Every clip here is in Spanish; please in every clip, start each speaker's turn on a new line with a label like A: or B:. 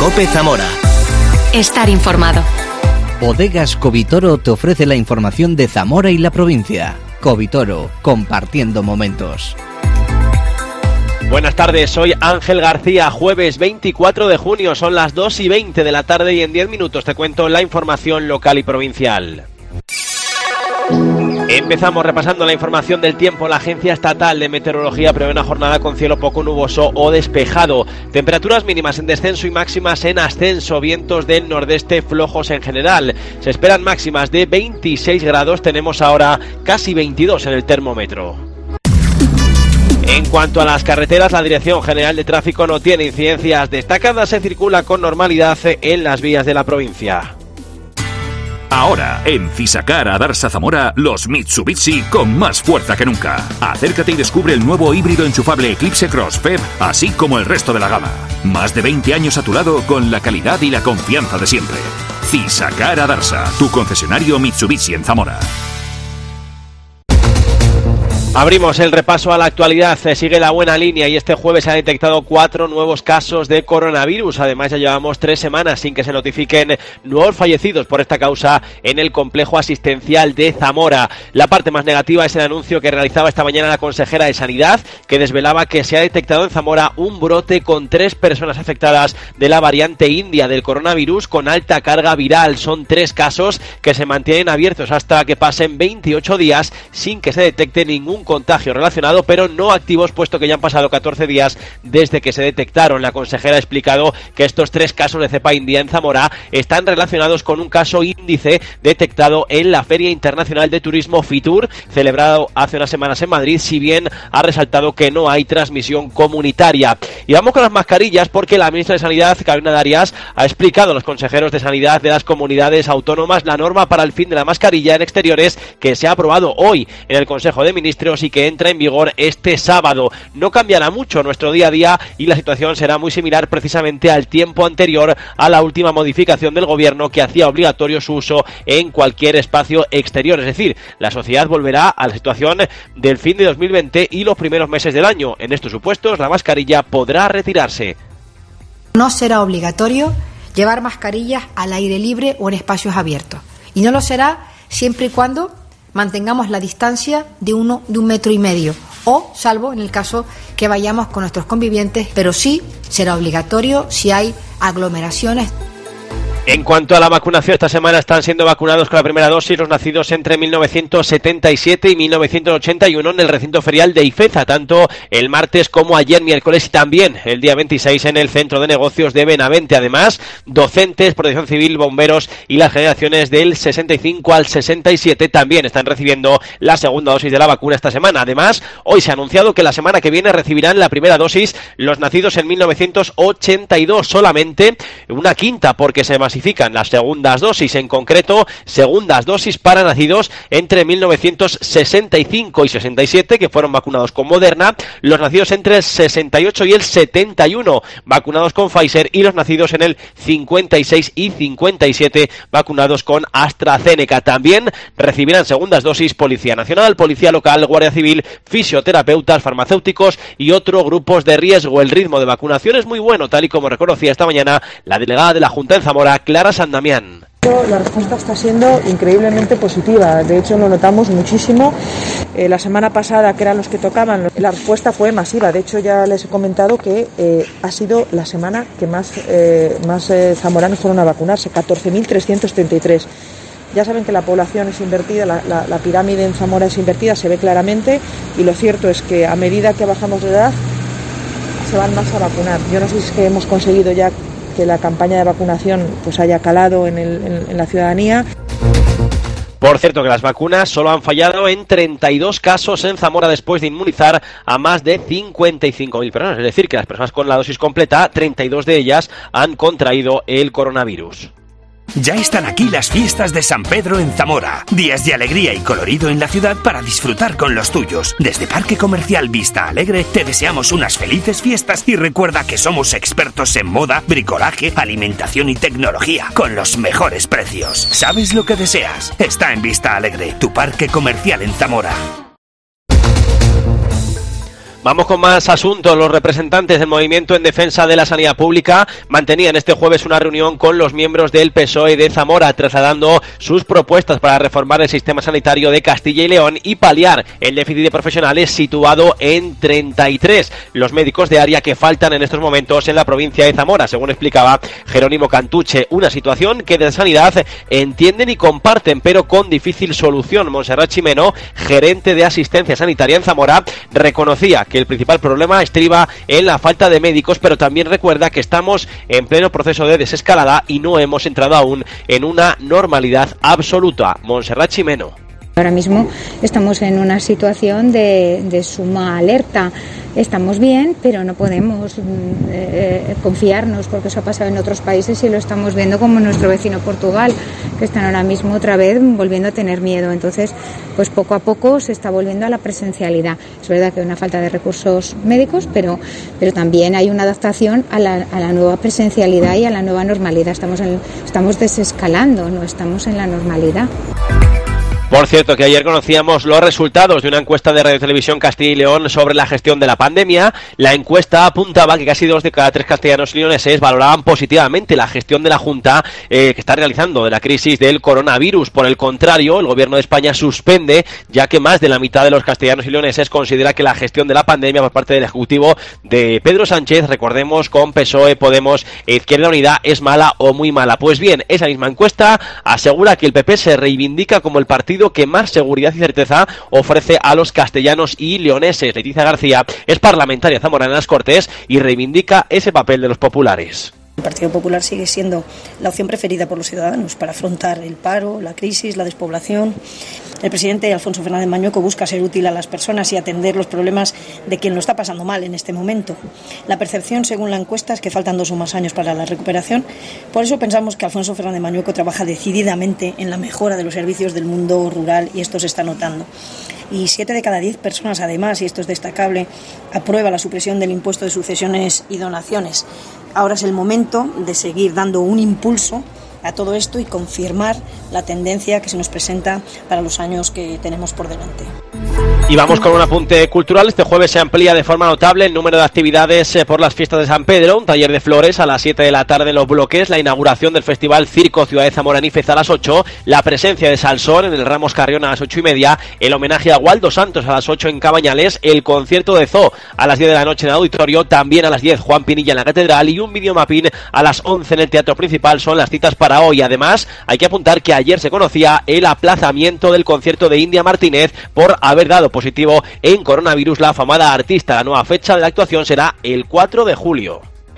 A: COPE Zamora.
B: Estar informado.
C: Bodegas Covitoro te ofrece la información de Zamora y la provincia. Covitoro, compartiendo momentos.
D: Buenas tardes, soy Ángel García, jueves 24 de junio, son las 2:20 de la tarde y en 10 minutos te cuento la información local y provincial. Empezamos repasando la información del tiempo. La Agencia Estatal de Meteorología prevé una jornada con cielo poco nuboso o despejado. Temperaturas mínimas en descenso y máximas en ascenso. Vientos del nordeste flojos en general. Se esperan máximas de 26 grados. Tenemos ahora casi 22 en el termómetro. En cuanto a las carreteras, la Dirección General de Tráfico no tiene incidencias destacadas. Se circula con normalidad en las vías de la provincia.
E: Ahora, en Fisacar Adarsa Zamora, los Mitsubishi con más fuerza que nunca. Acércate y descubre el nuevo híbrido enchufable Eclipse Cross PHEV, así como el resto de la gama. Más de 20 años a tu lado con la calidad y la confianza de siempre. Fisacar Adarsa, tu concesionario Mitsubishi en Zamora.
D: Abrimos el repaso a la actualidad, sigue la buena línea y este jueves se han detectado 4 nuevos casos de coronavirus. Además ya llevamos 3 semanas sin que se notifiquen nuevos fallecidos por esta causa en el complejo asistencial de Zamora. La parte más negativa es el anuncio que realizaba esta mañana la consejera de Sanidad, que desvelaba que se ha detectado en Zamora un brote con 3 personas afectadas de la variante india del coronavirus con alta carga viral. Son 3 casos que se mantienen abiertos hasta que pasen 28 días sin que se detecte ningún contagio relacionado, pero no activos, puesto que ya han pasado 14 días desde que se detectaron. La consejera ha explicado que estos 3 casos de cepa india en Zamora están relacionados con un caso índice detectado en la Feria Internacional de Turismo Fitur, celebrado hace unas semanas en Madrid, si bien ha resaltado que no hay transmisión comunitaria. Y vamos con las mascarillas, porque la ministra de Sanidad, Carolina Darias, ha explicado a los consejeros de Sanidad de las comunidades autónomas la norma para el fin de la mascarilla en exteriores que se ha aprobado hoy en el Consejo de Ministros y que entra en vigor este sábado. No cambiará mucho nuestro día a día y la situación será muy similar precisamente al tiempo anterior a la última modificación del gobierno que hacía obligatorio su uso en cualquier espacio exterior. Es decir, la sociedad volverá a la situación del fin de 2020 y los primeros meses del año. En estos supuestos, la mascarilla podrá retirarse.
F: No será obligatorio llevar mascarillas al aire libre o en espacios abiertos. Y no lo será siempre y cuando mantengamos la distancia de 1,5 metros, o salvo en el caso que vayamos con nuestros convivientes, pero sí será obligatorio si hay aglomeraciones.
D: En cuanto a la vacunación, esta semana están siendo vacunados con la primera dosis los nacidos entre 1977 y 1981 en el recinto ferial de Ifeza, tanto el martes como ayer miércoles y también el día 26 en el Centro de Negocios de Benavente. Además, docentes, protección civil, bomberos y las generaciones del 65 al 67 también están recibiendo la segunda dosis de la vacuna esta semana. Además, hoy se ha anunciado que la semana que viene recibirán la primera dosis los nacidos en 1982, solamente una quinta, porque se masifican las segundas dosis, en concreto segundas dosis para nacidos entre 1965 y 67 que fueron vacunados con Moderna, los nacidos entre el 68 y el 71 vacunados con Pfizer y los nacidos en el 56 y 57 vacunados con AstraZeneca. También recibirán segundas dosis Policía Nacional, Policía Local, Guardia Civil, fisioterapeutas, farmacéuticos y otros grupos de riesgo. El ritmo de vacunación es muy bueno, tal y como reconocía esta mañana la delegada de la Junta en Zamora, Clara San Damián.
G: La respuesta está siendo increíblemente positiva, de hecho lo notamos muchísimo. La semana pasada, que eran los que tocaban, la respuesta fue masiva. De hecho ya les he comentado que ha sido la semana que más zamoranos fueron a vacunarse, 14.333. Ya saben que la población es invertida, la pirámide en Zamora es invertida, se ve claramente, y lo cierto es que a medida que bajamos de edad se van más a vacunar. Yo no sé si es que hemos conseguido ya que la campaña de vacunación pues haya calado en la ciudadanía.
D: Por cierto, que las vacunas solo han fallado en 32 casos en Zamora después de inmunizar a más de 55.000 personas. Es decir, que las personas con la dosis completa, 32 de ellas han contraído el coronavirus.
A: Ya están aquí las fiestas de San Pedro en Zamora. Días de alegría y colorido en la ciudad para disfrutar con los tuyos. Desde Parque Comercial Vista Alegre te deseamos unas felices fiestas y recuerda que somos expertos en moda, bricolaje, alimentación y tecnología con los mejores precios. ¿Sabes lo que deseas? Está en Vista Alegre, tu parque comercial en Zamora.
D: Vamos con más asuntos. Los representantes del Movimiento en Defensa de la Sanidad Pública mantenían este jueves una reunión con los miembros del PSOE de Zamora, trasladando sus propuestas para reformar el sistema sanitario de Castilla y León y paliar el déficit de profesionales situado en 33, los médicos de área que faltan en estos momentos en la provincia de Zamora, según explicaba Jerónimo Cantuche. Una situación que de Sanidad entienden y comparten, pero con difícil solución. Montserrat Ximeno, gerente de asistencia sanitaria en Zamora, reconocía que el principal problema estriba en la falta de médicos, pero también recuerda que estamos en pleno proceso de desescalada y no hemos entrado aún en una normalidad absoluta. Montserrat Ximeno.
H: Ahora mismo estamos en una situación de suma alerta. Estamos bien, pero no podemos confiarnos, porque eso ha pasado en otros países y lo estamos viendo como nuestro vecino Portugal, que están ahora mismo otra vez volviendo a tener miedo. Entonces, pues poco a poco se está volviendo a la presencialidad. Es verdad que hay una falta de recursos médicos, pero también hay una adaptación a la nueva presencialidad y a la nueva normalidad. Estamos desescalando, no estamos en la normalidad.
D: Por cierto, que ayer conocíamos los resultados de una encuesta de Radio Televisión Castilla y León sobre la gestión de la pandemia. La encuesta apuntaba que casi 2 de cada 3 castellanos y leoneses valoraban positivamente la gestión de la Junta que está realizando de la crisis del coronavirus. Por el contrario, el Gobierno de España suspende, ya que más de la mitad de los castellanos y leoneses considera que la gestión de la pandemia por parte del Ejecutivo de Pedro Sánchez, recordemos, con PSOE, Podemos e Izquierda Unida, es mala o muy mala. Pues bien, esa misma encuesta asegura que el PP se reivindica como el partido que más seguridad y certeza ofrece a los castellanos y leoneses. Leticia García es parlamentaria zamorana en las Cortes y reivindica ese papel de los populares.
I: El Partido Popular sigue siendo la opción preferida por los ciudadanos para afrontar el paro, la crisis, la despoblación. El presidente Alfonso Fernández Mañueco busca ser útil a las personas y atender los problemas de quien lo está pasando mal en este momento. La percepción, según la encuesta, es que faltan 2 o más años para la recuperación. Por eso pensamos que Alfonso Fernández Mañueco trabaja decididamente en la mejora de los servicios del mundo rural y esto se está notando. Y 7 de cada 10 personas, además, y esto es destacable, aprueba la supresión del impuesto de sucesiones y donaciones. Ahora es el momento de seguir dando un impulso a todo esto y confirmar la tendencia que se nos presenta para los años que tenemos por delante.
D: Y vamos con un apunte cultural. Este jueves se amplía de forma notable el número de actividades por las fiestas de San Pedro, un taller de flores a las 7 de la tarde en Los Bloques, la inauguración del Festival Circo Ciudad de Zamora Nífez a las 8, la presencia de Salsón en el Ramos Carrión a las 8:30, el homenaje a Waldo Santos a las 8 en Cabañales, el concierto de Zoo a las 10 de la noche en el Auditorio, también a las 10 Juan Pinilla en la Catedral y un videomapping a las 11 en el Teatro Principal. Son las citas para hoy. Además, hay que apuntar que ayer se conocía el aplazamiento del concierto de India Martínez por haber dado positivo en coronavirus. La afamada artista, la nueva fecha de la actuación será el 4 de julio.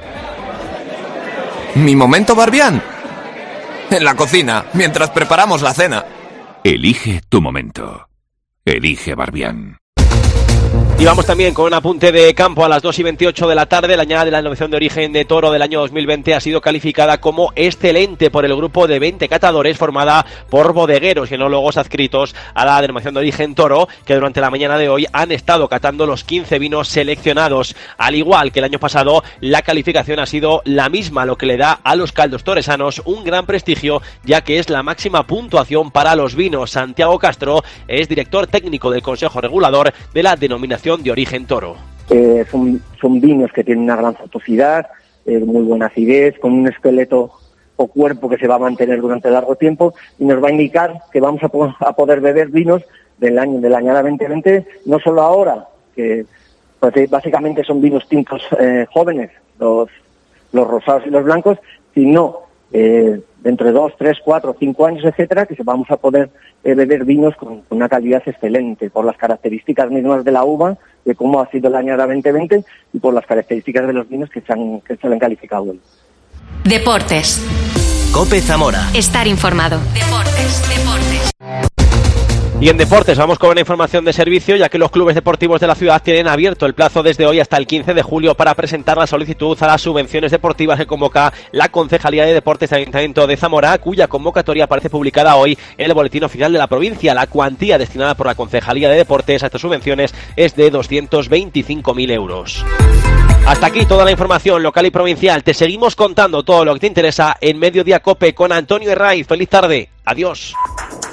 J: Mi momento Barbián. En la cocina, mientras preparamos la cena.
E: Elige tu momento. Elige Barbián.
D: Y vamos también con un apunte de campo a las 2:28 de la tarde. La añada de la denominación de origen de toro del año 2020 ha sido calificada como excelente por el grupo de 20 catadores formada por bodegueros y enólogos adscritos a la denominación de origen toro, que durante la mañana de hoy han estado catando los 15 vinos seleccionados. Al igual que el año pasado, la calificación ha sido la misma, lo que le da a los caldos toresanos un gran prestigio, ya que es la máxima puntuación para los vinos. Santiago Castro es director técnico del Consejo Regulador de la denominación de origen toro.
K: Son vinos que tienen una gran fructosidad, muy buena acidez, con un esqueleto o cuerpo que se va a mantener durante largo tiempo y nos va a indicar que vamos a poder beber vinos de la añada 2020, no solo ahora, que pues, básicamente son vinos tintos jóvenes, los rosados y los blancos, sino dentro de 2, 3, 4, 5 años, etcétera, que vamos a poder beber vinos con una calidad excelente por las características mismas de la uva, de cómo ha sido la añada 2020 y por las características de los vinos que se han calificado hoy.
B: Deportes.
L: COPE Zamora.
B: Estar informado. Deportes.
D: Y en deportes vamos con una información de servicio, ya que los clubes deportivos de la ciudad tienen abierto el plazo desde hoy hasta el 15 de julio para presentar la solicitud a las subvenciones deportivas que convoca la Concejalía de Deportes del Ayuntamiento de Zamora, cuya convocatoria aparece publicada hoy en el Boletín Oficial de la provincia. La cuantía destinada por la Concejalía de Deportes a estas subvenciones es de 225.000 euros. Hasta aquí toda la información local y provincial. Te seguimos contando todo lo que te interesa en Mediodía COPE con Antonio Herraiz. Feliz tarde. Adiós.